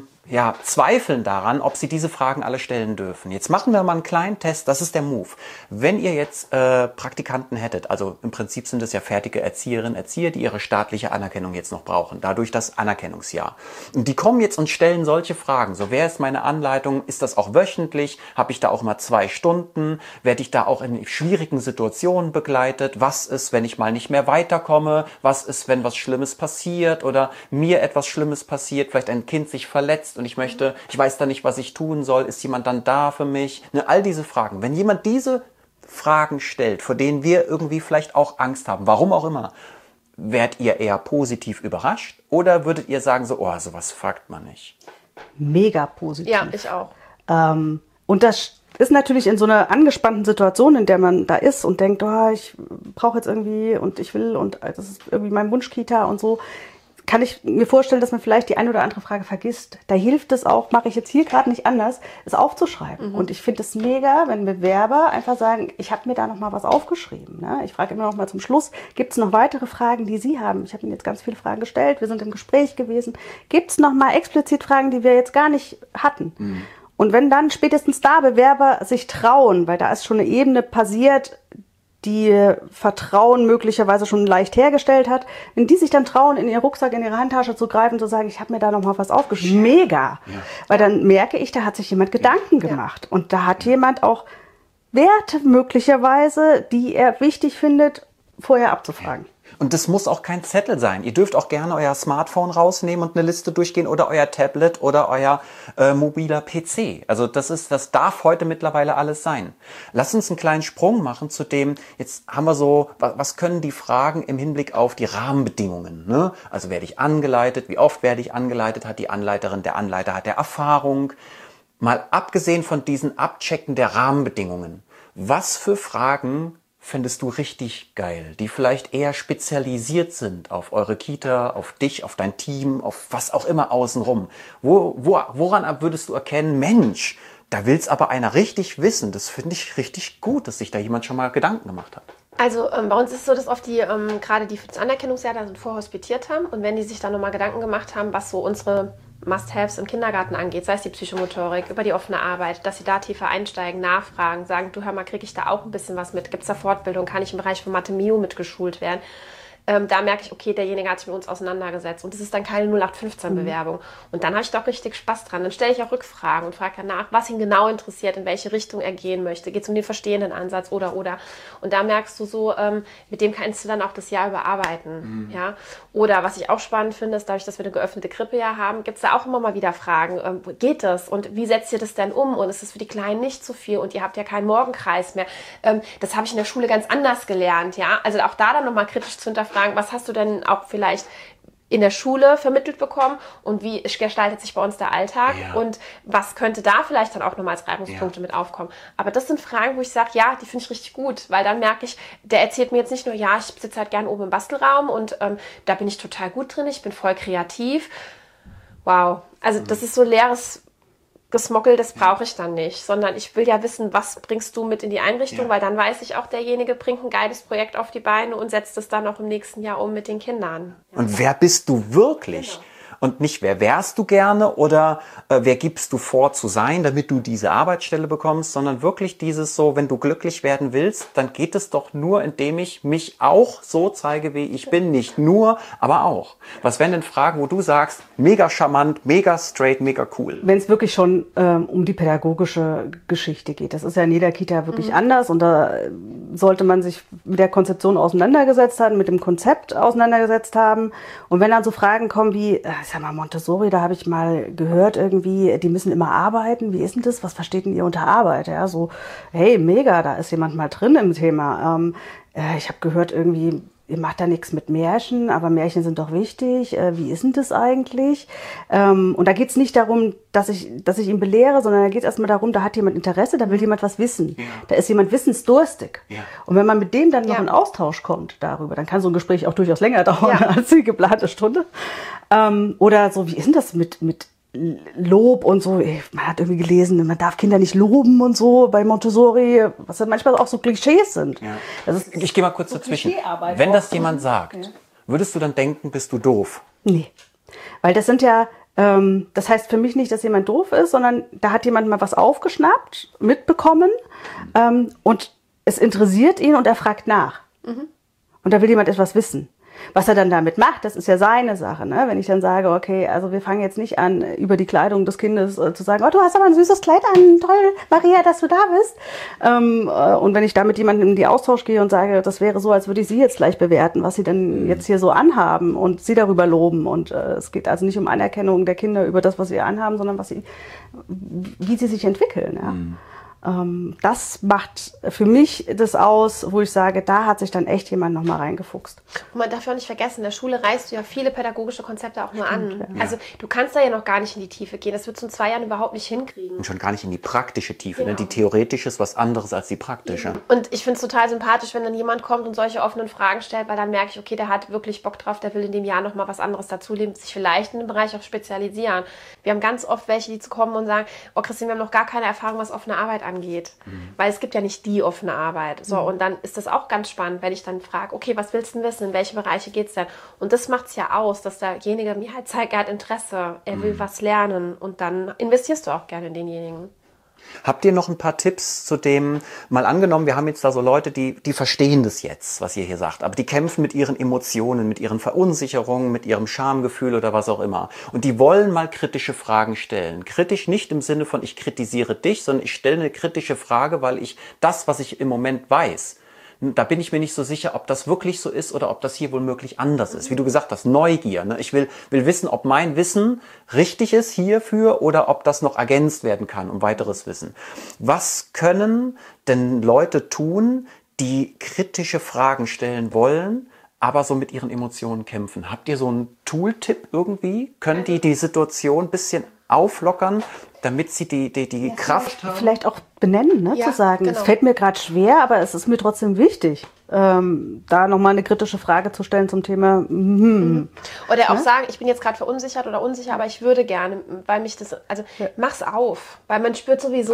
zweifeln daran, ob sie diese Fragen alle stellen dürfen. Jetzt machen wir mal einen kleinen Test, das ist der Move. Wenn ihr jetzt Praktikanten hättet, also im Prinzip sind es ja fertige Erzieherinnen, Erzieher, die ihre staatliche Anerkennung jetzt noch brauchen, dadurch das Anerkennungsjahr. Und die kommen jetzt und stellen solche Fragen. So, wer ist meine Anleitung? Ist das auch wöchentlich? Habe ich da auch mal 2 Stunden? Werde ich da auch in schwierigen Situationen begleitet? Was ist, wenn ich mal nicht mehr weiterkomme? Was ist, wenn was Schlimmes passiert oder mir etwas Schlimmes passiert? Vielleicht ein Kind sich verletzt und ich weiß da nicht, was ich tun soll. Ist jemand dann da für mich? Ne, all diese Fragen. Wenn jemand diese Fragen stellt, vor denen wir irgendwie vielleicht auch Angst haben, warum auch immer, werdet ihr eher positiv überrascht oder würdet ihr sagen so, oh, sowas fragt man nicht? Mega positiv. Ja, ich auch. Und das ist natürlich in so einer angespannten Situation, in der man da ist und denkt, oh, ich brauche jetzt irgendwie und ich will und das ist irgendwie mein Wunschkita und so, kann ich mir vorstellen, dass man vielleicht die eine oder andere Frage vergisst. Da hilft es auch, mache ich jetzt hier gerade nicht anders, es aufzuschreiben. Und ich finde es mega, wenn Bewerber einfach sagen, ich habe mir da noch mal was aufgeschrieben. Ne? Ich frage immer noch mal zum Schluss, gibt es noch weitere Fragen, die Sie haben? Ich habe Ihnen jetzt ganz viele Fragen gestellt, wir sind im Gespräch gewesen. Gibt es noch mal explizit Fragen, die wir jetzt gar nicht hatten? Und wenn dann spätestens da Bewerber sich trauen, weil da ist schon eine Ebene passiert, die Vertrauen möglicherweise schon leicht hergestellt hat, wenn die sich dann trauen, in ihren Rucksack, in ihre Handtasche zu greifen, zu sagen, ich habe mir da noch mal was aufgeschrieben. Mega! Ja. Weil dann merke ich, da hat sich jemand Gedanken gemacht. Und da hat jemand auch Werte möglicherweise, die er wichtig findet, vorher abzufragen. Und das muss auch kein Zettel sein. Ihr dürft auch gerne euer Smartphone rausnehmen und eine Liste durchgehen oder euer Tablet oder euer mobiler PC. Also das darf heute mittlerweile alles sein. Lasst uns einen kleinen Sprung machen zu dem, jetzt haben wir so, was können die Fragen im Hinblick auf die Rahmenbedingungen? Ne? Also werde ich angeleitet, wie oft werde ich angeleitet, hat die Anleiterin, der Anleiter, hat der Erfahrung? Mal abgesehen von diesen Abchecken der Rahmenbedingungen, was für Fragen fändest du richtig geil, die vielleicht eher spezialisiert sind auf eure Kita, auf dich, auf dein Team, auf was auch immer außenrum? Woran würdest du erkennen, Mensch, da will's aber einer richtig wissen. Das finde ich richtig gut, dass sich da jemand schon mal Gedanken gemacht hat. Also bei uns ist es so, dass oft die, gerade die für das Anerkennungsjahr da vorhospitiert haben und wenn die sich dann nochmal Gedanken gemacht haben, was so unsere Must-Haves im Kindergarten angeht, sei es die Psychomotorik, über die offene Arbeit, dass sie da tiefer einsteigen, nachfragen, sagen, du hör mal, kriege ich da auch ein bisschen was mit? Gibt es da Fortbildung? Kann ich im Bereich von Mathe Mio mitgeschult werden? Da merke ich, okay, derjenige hat sich mit uns auseinandergesetzt und das ist dann keine 0815-Bewerbung. Und dann habe ich doch richtig Spaß dran. Dann stelle ich auch Rückfragen und frage danach, was ihn genau interessiert, in welche Richtung er gehen möchte. Geht es um den verstehenden Ansatz oder. Und da merkst du so, mit dem kannst du dann auch das Jahr überarbeiten. Ja? Oder was ich auch spannend finde, ist dadurch, dass wir eine geöffnete Krippe ja haben, gibt es da auch immer mal wieder Fragen. Geht das? Und wie setzt ihr das denn um? Und ist es für die Kleinen nicht so viel? Und ihr habt ja keinen Morgenkreis mehr. Das habe ich in der Schule ganz anders gelernt. Ja? Also auch da dann nochmal kritisch zu hinterfragen, was hast du denn auch vielleicht in der Schule vermittelt bekommen und wie gestaltet sich bei uns der Alltag und was könnte da vielleicht dann auch nochmal als Reibungspunkte mit aufkommen. Aber das sind Fragen, wo ich sage, ja, die finde ich richtig gut, weil dann merke ich, der erzählt mir jetzt nicht nur, ja, ich sitze halt gerne oben im Bastelraum und da bin ich total gut drin, ich bin voll kreativ. Wow, also das ist so leeres Gesmockel, das brauche ich dann nicht, sondern ich will ja wissen, was bringst du mit in die Einrichtung, weil dann weiß ich auch, derjenige bringt ein geiles Projekt auf die Beine und setzt es dann auch im nächsten Jahr um mit den Kindern. Und wer bist du wirklich? Genau. und nicht, wer wärst du gerne oder wer gibst du vor zu sein, damit du diese Arbeitsstelle bekommst, sondern wirklich dieses so, wenn du glücklich werden willst, dann geht es doch nur, indem ich mich auch so zeige, wie ich bin. Nicht nur, aber auch. Was wären denn Fragen, wo du sagst, mega charmant, mega straight, mega cool? Wenn es wirklich schon um die pädagogische Geschichte geht. Das ist ja in jeder Kita wirklich anders und da sollte man sich mit der Konzeption auseinandergesetzt haben, mit dem Konzept auseinandergesetzt haben. Und wenn dann so Fragen kommen wie, ich sag mal, Montessori, da habe ich mal gehört irgendwie, die müssen immer arbeiten. Wie ist denn das? Was versteht denn ihr unter Arbeit? Ja, so, hey, mega, da ist jemand mal drin im Thema. Ich habe gehört irgendwie, ihr macht da nichts mit Märchen, aber Märchen sind doch wichtig. Wie ist denn das eigentlich? Und da geht es nicht darum, dass ich ihn belehre, sondern da geht es erstmal darum, da hat jemand Interesse, da will jemand was wissen. Ja. Da ist jemand wissensdurstig. Ja. Und wenn man mit dem dann noch in Austausch kommt darüber, dann kann so ein Gespräch auch durchaus länger dauern als die geplante Stunde. Oder so, wie ist denn das mit Lob und so, man hat irgendwie gelesen, man darf Kinder nicht loben und so bei Montessori, was dann manchmal auch so Klischees sind. Ja. Ich gehe mal kurz so dazwischen. Wenn das jemand sagt, würdest du dann denken, bist du doof? Nee, weil das sind ja, das heißt für mich nicht, dass jemand doof ist, sondern da hat jemand mal was aufgeschnappt, mitbekommen und es interessiert ihn und er fragt nach. Und da will jemand etwas wissen. Was er dann damit macht, das ist ja seine Sache. Ne? Wenn ich dann sage, okay, also wir fangen jetzt nicht an, über die Kleidung des Kindes zu sagen, oh, du hast aber ein süßes Kleid an, toll, Maria, dass du da bist. Und wenn ich da mit jemandem in die Austausch gehe und sage, das wäre so, als würde ich sie jetzt gleich bewerten, was sie denn jetzt hier so anhaben und sie darüber loben. Und es geht also nicht um Anerkennung der Kinder über das, was sie anhaben, sondern wie sie sich entwickeln. Ja? Das macht für mich das aus, wo ich sage, da hat sich dann echt jemand nochmal reingefuchst. Und man darf ja auch nicht vergessen, in der Schule reißt du ja viele pädagogische Konzepte auch nur an. Ja. Also du kannst da ja noch gar nicht in die Tiefe gehen. Das wirst du in 2 Jahren überhaupt nicht hinkriegen. Und schon gar nicht in die praktische Tiefe. Genau. Ne? Die theoretische ist was anderes als die praktische. Und ich finde es total sympathisch, wenn dann jemand kommt und solche offenen Fragen stellt, weil dann merke ich, okay, der hat wirklich Bock drauf, der will in dem Jahr nochmal was anderes dazunehmen, sich vielleicht in dem Bereich auch spezialisieren. Wir haben ganz oft welche, die zu kommen und sagen, oh Christine, wir haben noch gar keine Erfahrung, was offene Arbeit angeht. Weil es gibt ja nicht die offene Arbeit. So, und dann ist das auch ganz spannend, wenn ich dann frage, okay, was willst du denn wissen? In welche Bereiche geht es denn? Und das macht es ja aus, dass derjenige mir halt zeigt, er hat Interesse, er will was lernen und dann investierst du auch gerne in denjenigen. Habt ihr noch ein paar Tipps zu dem, mal angenommen, wir haben jetzt da so Leute, die verstehen das jetzt, was ihr hier sagt, aber die kämpfen mit ihren Emotionen, mit ihren Verunsicherungen, mit ihrem Schamgefühl oder was auch immer. Und die wollen mal kritische Fragen stellen. Kritisch nicht im Sinne von, ich kritisiere dich, sondern ich stelle eine kritische Frage, weil ich das, was ich im Moment weiß, da bin ich mir nicht so sicher, ob das wirklich so ist oder ob das hier womöglich anders ist. Wie du gesagt hast, Neugier. Ne? Ich will wissen, ob mein Wissen richtig ist hierfür oder ob das noch ergänzt werden kann um weiteres Wissen. Was können denn Leute tun, die kritische Fragen stellen wollen, aber so mit ihren Emotionen kämpfen? Habt ihr so einen Tooltip irgendwie? Können die Situation ein bisschen auflockern, damit sie die Kraft haben? Vielleicht auch benennen, ne? Zu sagen, genau. Es fällt mir gerade schwer, aber es ist mir trotzdem wichtig, da nochmal eine kritische Frage zu stellen zum Thema. Oder auch sagen, ich bin jetzt gerade verunsichert oder unsicher, aber ich würde gerne, weil mich das, also mach's auf, weil man spürt sowieso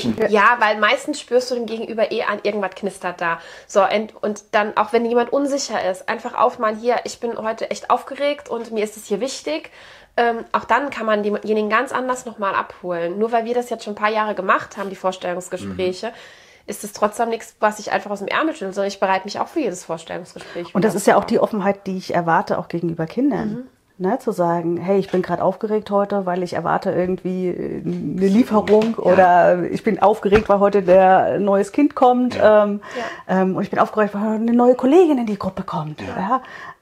weil meistens spürst du dem Gegenüber an, irgendwas knistert da. So, und dann, auch wenn jemand unsicher ist, einfach aufmachen, hier, ich bin heute echt aufgeregt und mir ist es hier wichtig. Auch dann kann man denjenigen ganz anders nochmal abholen. Nur weil wir das jetzt schon ein paar Jahre gemacht haben, die Vorstellungsgespräche, ist es trotzdem nichts, was ich einfach aus dem Ärmel schüttle, sondern ich bereite mich auch für jedes Vorstellungsgespräch. Und das ist ja auch die Offenheit, die ich erwarte, auch gegenüber Kindern. Ne, zu sagen, hey, ich bin gerade aufgeregt heute, weil ich erwarte irgendwie eine Lieferung oder ich bin aufgeregt, weil heute ein neues Kind kommt und ich bin aufgeregt, weil eine neue Kollegin in die Gruppe kommt. Ja.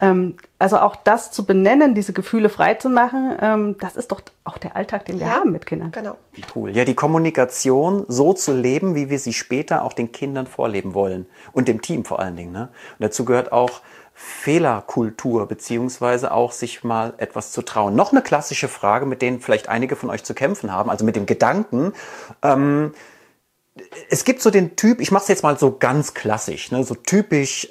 Also auch das zu benennen, diese Gefühle frei zu machen, das ist doch auch der Alltag, den wir haben mit Kindern. Genau. Wie cool. Ja, die Kommunikation so zu leben, wie wir sie später auch den Kindern vorleben wollen und dem Team vor allen Dingen. Ne? Und dazu gehört auch Fehlerkultur, beziehungsweise auch sich mal etwas zu trauen. Noch eine klassische Frage, mit denen vielleicht einige von euch zu kämpfen haben, also mit dem Gedanken, es gibt so den Typ, ich mache es jetzt mal so ganz klassisch, ne, so typisch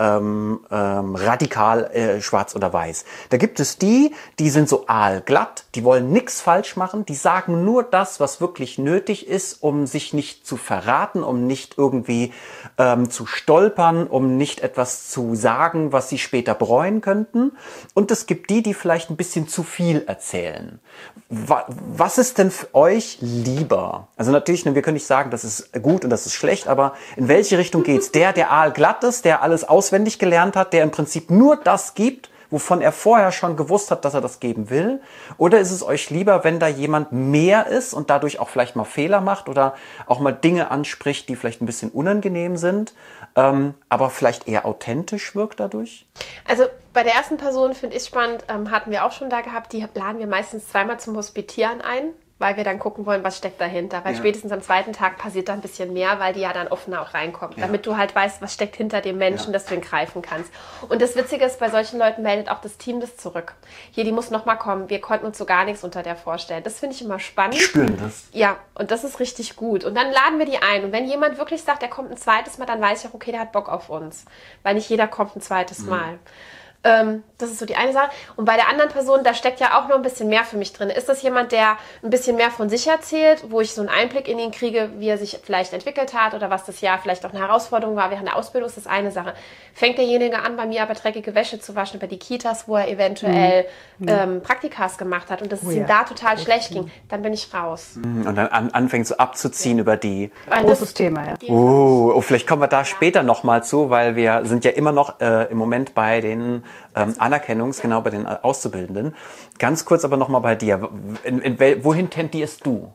radikal schwarz oder weiß. Da gibt es die sind so aalglatt, Die wollen nichts falsch machen, die sagen nur das, was wirklich nötig ist, um sich nicht zu verraten, um nicht irgendwie zu stolpern, um nicht etwas zu sagen, was sie später bereuen könnten. Und es gibt die vielleicht ein bisschen zu viel erzählen. Was ist denn für euch lieber? Also natürlich, wir können nicht sagen, das ist gut und das ist schlecht, aber in welche Richtung geht's? Der aalglatt ist, der alles auswendig gelernt hat, der im Prinzip nur das gibt, wovon er vorher schon gewusst hat, dass er das geben will? Oder ist es euch lieber, wenn da jemand mehr ist und dadurch auch vielleicht mal Fehler macht oder auch mal Dinge anspricht, die vielleicht ein bisschen unangenehm sind, aber vielleicht eher authentisch wirkt dadurch? Also bei der ersten Person finde ich spannend, hatten wir auch schon da gehabt, die laden wir meistens zweimal zum Hospitieren ein, weil wir dann gucken wollen, was steckt dahinter. Weil spätestens am zweiten Tag passiert da ein bisschen mehr, weil die ja dann offener auch reinkommt. Ja. Damit du halt weißt, was steckt hinter dem Menschen, dass du ihn greifen kannst. Und das Witzige ist, bei solchen Leuten meldet auch das Team das zurück. Hier, die muss nochmal kommen. Wir konnten uns so gar nichts unter der vorstellen. Das finde ich immer spannend. Die spüren das. Ja, und das ist richtig gut. Und dann laden wir die ein. Und wenn jemand wirklich sagt, er kommt ein zweites Mal, dann weiß ich auch, okay, der hat Bock auf uns. Weil nicht jeder kommt ein zweites Mal. Das ist so die eine Sache. Und bei der anderen Person, da steckt ja auch noch ein bisschen mehr für mich drin. Ist das jemand, der ein bisschen mehr von sich erzählt, wo ich so einen Einblick in ihn kriege, wie er sich vielleicht entwickelt hat oder was das Jahr vielleicht auch eine Herausforderung war während der Ausbildung, ist das eine Sache. Fängt derjenige an, bei mir aber dreckige Wäsche zu waschen über die Kitas, wo er eventuell Praktikas gemacht hat und dass es ihm da total schlecht ging, dann bin ich raus. Und dann anfängt so abzuziehen über die... Großes Thema, ja. Vielleicht kommen wir da später nochmal zu, weil wir sind ja immer noch im Moment bei den genau bei den Auszubildenden. Ganz kurz aber nochmal bei dir. Wohin tendierst du?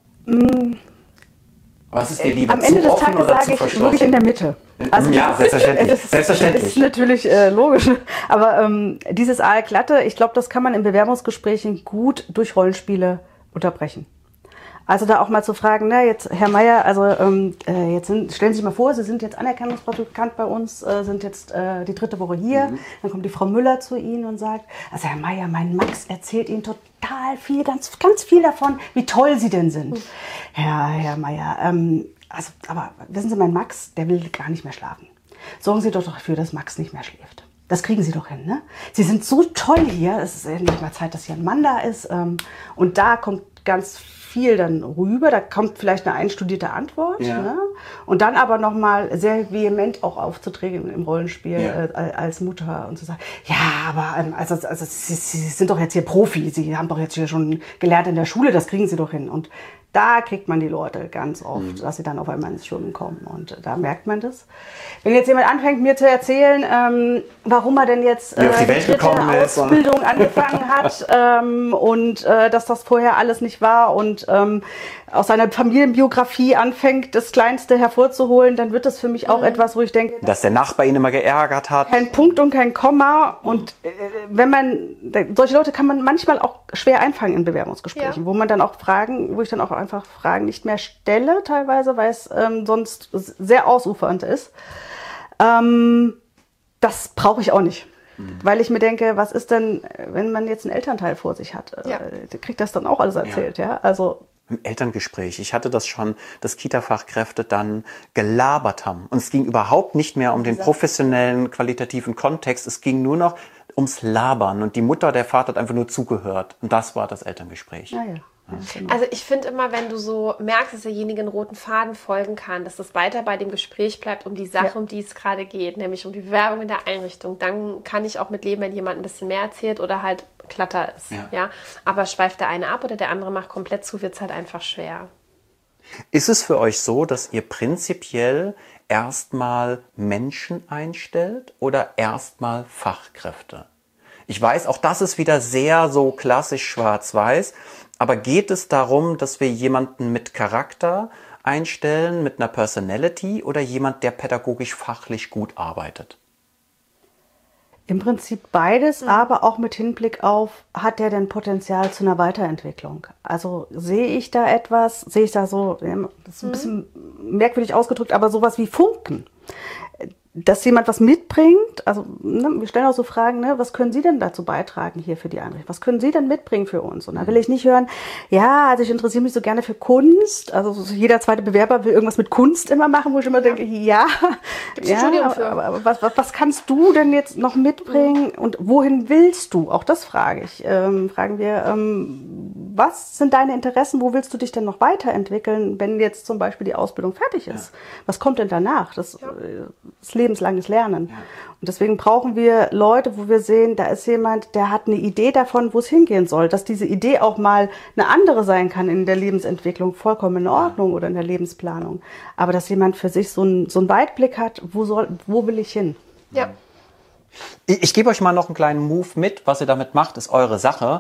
Was ist dir lieber? Am Ende des Tages sage ich wirklich in der Mitte. Also ja, selbstverständlich. Das ist natürlich logisch. Aber dieses Aalglatte, ich glaube, das kann man in Bewerbungsgesprächen gut durch Rollenspiele unterbrechen. Also da auch mal zu fragen, na jetzt Herr Meier, also stellen Sie sich mal vor, Sie sind jetzt Anerkennungspraktikant bei uns, sind jetzt die 3. Woche hier, dann kommt die Frau Müller zu Ihnen und sagt, also Herr Meier, mein Max erzählt Ihnen total viel, ganz, ganz viel davon, wie toll Sie denn sind. Herr Meier, aber wissen Sie, mein Max, der will gar nicht mehr schlafen. Sorgen Sie doch dafür, dass Max nicht mehr schläft. Das kriegen Sie doch hin, ne? Sie sind so toll hier, es ist endlich mal Zeit, dass hier ein Mann da ist und da kommt ganz viel dann rüber, da kommt vielleicht eine einstudierte Antwort, ne? Und dann aber nochmal sehr vehement auch aufzutreten im Rollenspiel als Mutter und zu sagen, ja, aber also Sie sind doch jetzt hier Profi, Sie haben doch jetzt hier schon gelernt in der Schule, das kriegen Sie doch hin. Und da kriegt man die Leute ganz oft, dass sie dann auf einmal ins Schwimmen kommen und da merkt man das. Wenn jetzt jemand anfängt, mir zu erzählen, warum er denn jetzt die 3. Ausbildung angefangen hat und dass das vorher alles nicht war und aus seiner Familienbiografie anfängt, das Kleinste hervorzuholen, dann wird das für mich auch etwas, wo ich denke, dass der Nachbar ihn immer geärgert hat. Kein Punkt und kein Komma. Und solche Leute kann man manchmal auch schwer einfangen in Bewerbungsgesprächen, wo ich dann auch einfach Fragen nicht mehr stelle teilweise, weil es sonst sehr ausufernd ist. Das brauche ich auch nicht. Weil ich mir denke, was ist denn, wenn man jetzt einen Elternteil vor sich hat? Der kriegt das dann auch alles erzählt, ja? Also im Elterngespräch. Ich hatte das schon, dass Kita-Fachkräfte dann gelabert haben. Und es ging überhaupt nicht mehr um den professionellen, qualitativen Kontext. Es ging nur noch ums Labern. Und die Mutter, der Vater hat einfach nur zugehört. Und das war das Elterngespräch. Ja, ja. Genau. Also ich finde immer, wenn du so merkst, dass derjenige einen roten Faden folgen kann, dass das weiter bei dem Gespräch bleibt um die Sache, um die es gerade geht, nämlich um die Bewerbung in der Einrichtung, dann kann ich auch mit leben, wenn jemand ein bisschen mehr erzählt oder halt glatter ist. Ja? Aber schweift der eine ab oder der andere macht komplett zu, wird es halt einfach schwer. Ist es für euch so, dass ihr prinzipiell erstmal Menschen einstellt oder erstmal Fachkräfte? Ich weiß, auch das ist wieder sehr so klassisch schwarz-weiß. Aber geht es darum, dass wir jemanden mit Charakter einstellen, mit einer Personality oder jemand, der pädagogisch-fachlich gut arbeitet? Im Prinzip beides, aber auch mit Hinblick auf, hat der denn Potenzial zu einer Weiterentwicklung? Also sehe ich da etwas, das ist ein bisschen merkwürdig ausgedrückt, aber sowas wie Funken. Dass jemand was mitbringt, also wir stellen auch so Fragen, was können Sie denn dazu beitragen hier für die Einrichtung? Was können Sie denn mitbringen für uns? Und da will ich nicht hören, also ich interessiere mich so gerne für Kunst, also jeder zweite Bewerber will irgendwas mit Kunst immer machen, wo ich immer denke, Gibt's Studium für. Aber was kannst du denn jetzt noch mitbringen und wohin willst du? Auch das fragen wir, was sind deine Interessen, wo willst du dich denn noch weiterentwickeln, wenn jetzt zum Beispiel die Ausbildung fertig ist? Ja. Was kommt denn danach? Das lebenslanges Lernen. Ja. Und deswegen brauchen wir Leute, wo wir sehen, da ist jemand, der hat eine Idee davon, wo es hingehen soll. Dass diese Idee auch mal eine andere sein kann in der Lebensentwicklung, vollkommen in Ordnung, oder in der Lebensplanung. Aber dass jemand für sich so einen Weitblick hat, wo will ich hin? Ja. Ich gebe euch mal noch einen kleinen Move mit. Was ihr damit macht, ist eure Sache.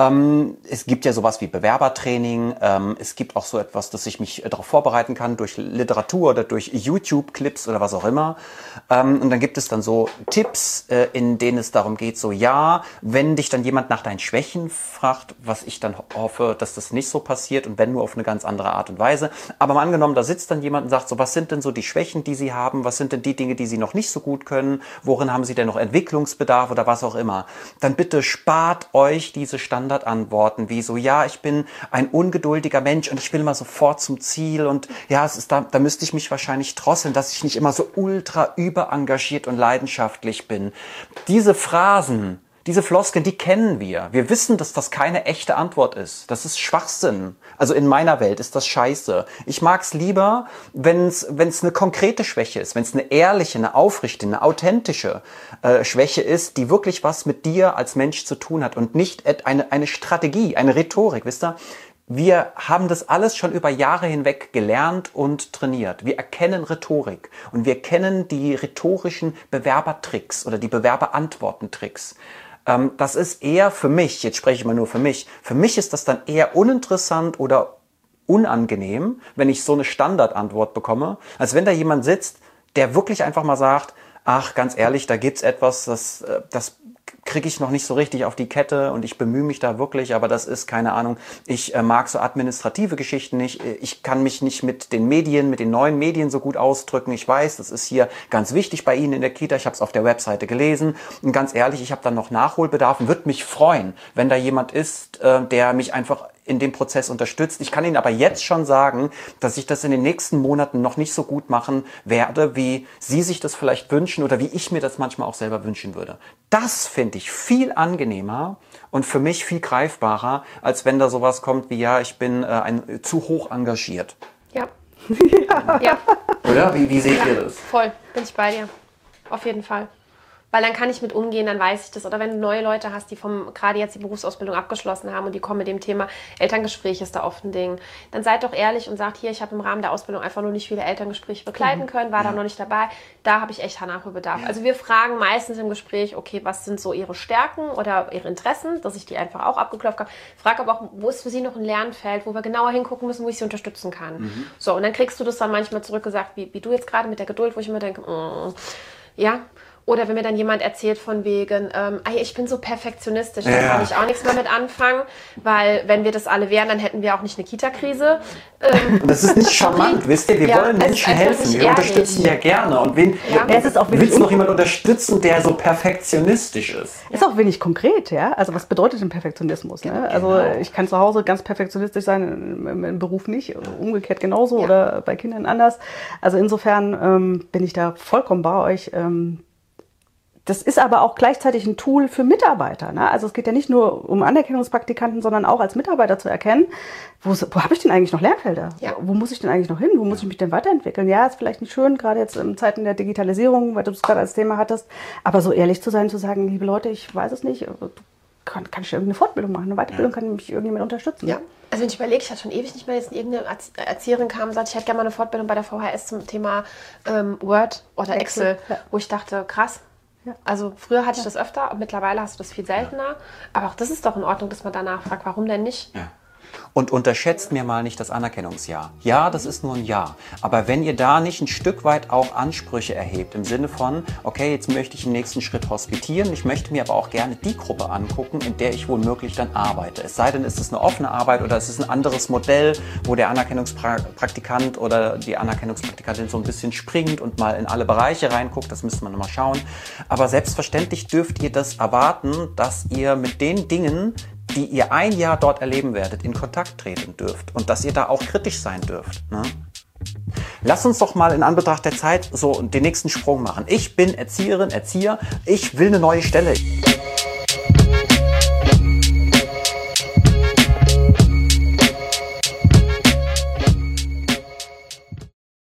Es gibt ja sowas wie Bewerbertraining. Es gibt auch so etwas, dass ich mich darauf vorbereiten kann durch Literatur oder durch YouTube-Clips oder was auch immer. Und dann gibt es dann so Tipps, in denen es darum geht, so ja, wenn dich dann jemand nach deinen Schwächen fragt, was ich dann hoffe, dass das nicht so passiert und wenn nur auf eine ganz andere Art und Weise. Aber mal angenommen, da sitzt dann jemand und sagt so, was sind denn so die Schwächen, die sie haben? Was sind denn die Dinge, die sie noch nicht so gut können? Worin haben sie denn noch Entwicklungsbedarf oder was auch immer, dann bitte spart euch diese Standardantworten wie so, ja, ich bin ein ungeduldiger Mensch und ich will immer sofort zum Ziel und ja, es ist da müsste ich mich wahrscheinlich drosseln, dass ich nicht immer so ultra überengagiert und leidenschaftlich bin. Diese Phrasen, diese Floskeln, die kennen wir. Wir wissen, dass das keine echte Antwort ist. Das ist Schwachsinn. Also in meiner Welt ist das scheiße. Ich mag's lieber, wenn es eine konkrete Schwäche ist, wenn es eine ehrliche, eine aufrichtige, eine authentische Schwäche ist, die wirklich was mit dir als Mensch zu tun hat und nicht eine Strategie, eine Rhetorik, wisst ihr? Wir haben das alles schon über Jahre hinweg gelernt und trainiert. Wir erkennen Rhetorik und wir kennen die rhetorischen Bewerbertricks oder die Bewerberantwortentricks. Das ist eher für mich, jetzt spreche ich mal nur für mich ist das dann eher uninteressant oder unangenehm, wenn ich so eine Standardantwort bekomme, als wenn da jemand sitzt, der wirklich einfach mal sagt, ach, ganz ehrlich, da gibt's etwas, das kriege ich noch nicht so richtig auf die Kette und ich bemühe mich da wirklich, aber das ist, keine Ahnung, ich mag so administrative Geschichten nicht, ich kann mich nicht mit den Medien, mit den neuen Medien so gut ausdrücken, ich weiß, das ist hier ganz wichtig bei Ihnen in der Kita, ich habe es auf der Webseite gelesen und ganz ehrlich, ich habe dann noch Nachholbedarf und würde mich freuen, wenn da jemand ist, der mich einfach in dem Prozess unterstützt. Ich kann Ihnen aber jetzt schon sagen, dass ich das in den nächsten Monaten noch nicht so gut machen werde, wie Sie sich das vielleicht wünschen oder wie ich mir das manchmal auch selber wünschen würde. Das finde ich viel angenehmer und für mich viel greifbarer, als wenn da sowas kommt wie, ja, ich bin zu hoch engagiert. Ja. Ja. Oder? Wie seht ihr das? Voll, bin ich bei dir. Auf jeden Fall. Weil dann kann ich mit umgehen, dann weiß ich das. Oder wenn du neue Leute hast, die gerade jetzt die Berufsausbildung abgeschlossen haben und die kommen mit dem Thema Elterngespräch ist da oft ein Ding, dann seid doch ehrlich und sagt, hier, ich habe im Rahmen der Ausbildung einfach nur nicht viele Elterngespräche begleiten können, war da noch nicht dabei, da habe ich echt Nachholbedarf. Ja. Also wir fragen meistens im Gespräch, okay, was sind so ihre Stärken oder ihre Interessen, dass ich die einfach auch abgeklopft habe. Frage aber auch, wo ist für sie noch ein Lernfeld, wo wir genauer hingucken müssen, wo ich sie unterstützen kann. So, und dann kriegst du das dann manchmal zurückgesagt, wie du jetzt gerade mit der Geduld, wo ich immer denke, ja. Oder wenn mir dann jemand erzählt von wegen, ich bin so perfektionistisch, da kann ich auch nichts mehr mit anfangen, weil wenn wir das alle wären, dann hätten wir auch nicht eine Kita-Krise. Und das ist nicht charmant, wisst ihr, wir wollen Menschen helfen, wir unterstützen ja gerne. Und willst du noch jemand unterstützen, der so perfektionistisch ist? Ist auch wenig konkret, ja. Also was bedeutet denn Perfektionismus? Ne? Also ich kann zu Hause ganz perfektionistisch sein, im Beruf nicht, umgekehrt genauso oder bei Kindern anders. Also insofern bin ich da vollkommen bei euch. Das ist aber auch gleichzeitig ein Tool für Mitarbeiter. Ne? Also es geht ja nicht nur um Anerkennungspraktikanten, sondern auch als Mitarbeiter zu erkennen, wo habe ich denn eigentlich noch Lernfelder? Ja. Wo muss ich denn eigentlich noch hin? Wo muss ich mich denn weiterentwickeln? Ja, ist vielleicht nicht schön, gerade jetzt in Zeiten der Digitalisierung, weil du es gerade als Thema hattest. Aber so ehrlich zu sein, zu sagen, liebe Leute, ich weiß es nicht, kann ich irgendeine Fortbildung machen? Eine Weiterbildung kann mich irgendjemand unterstützen. Ja. Also wenn ich überlege, ich hatte schon ewig nicht mehr, jetzt irgendeine Erzieherin kam und sagte, ich hätte gerne mal eine Fortbildung bei der VHS zum Thema Word oder Excel, wo ich dachte, krass. Ja. Also früher hatte ich das öfter, mittlerweile hast du das viel seltener. Aber auch das ist doch in Ordnung, dass man danach fragt, warum denn nicht? Ja. Und unterschätzt mir mal nicht das Anerkennungsjahr. Ja, das ist nur ein Jahr. Aber wenn ihr da nicht ein Stück weit auch Ansprüche erhebt, im Sinne von, okay, jetzt möchte ich im nächsten Schritt hospitieren, ich möchte mir aber auch gerne die Gruppe angucken, in der ich womöglich dann arbeite. Es sei denn, es ist eine offene Arbeit oder es ist ein anderes Modell, wo der Anerkennungspraktikant oder die Anerkennungspraktikantin so ein bisschen springt und mal in alle Bereiche reinguckt, das müsste man nochmal schauen. Aber selbstverständlich dürft ihr das erwarten, dass ihr mit den Dingen, die ihr ein Jahr dort erleben werdet, in Kontakt treten dürft und dass ihr da auch kritisch sein dürft. Ne? Lasst uns doch mal in Anbetracht der Zeit so den nächsten Sprung machen. Ich bin Erzieherin, Erzieher, ich will eine neue Stelle.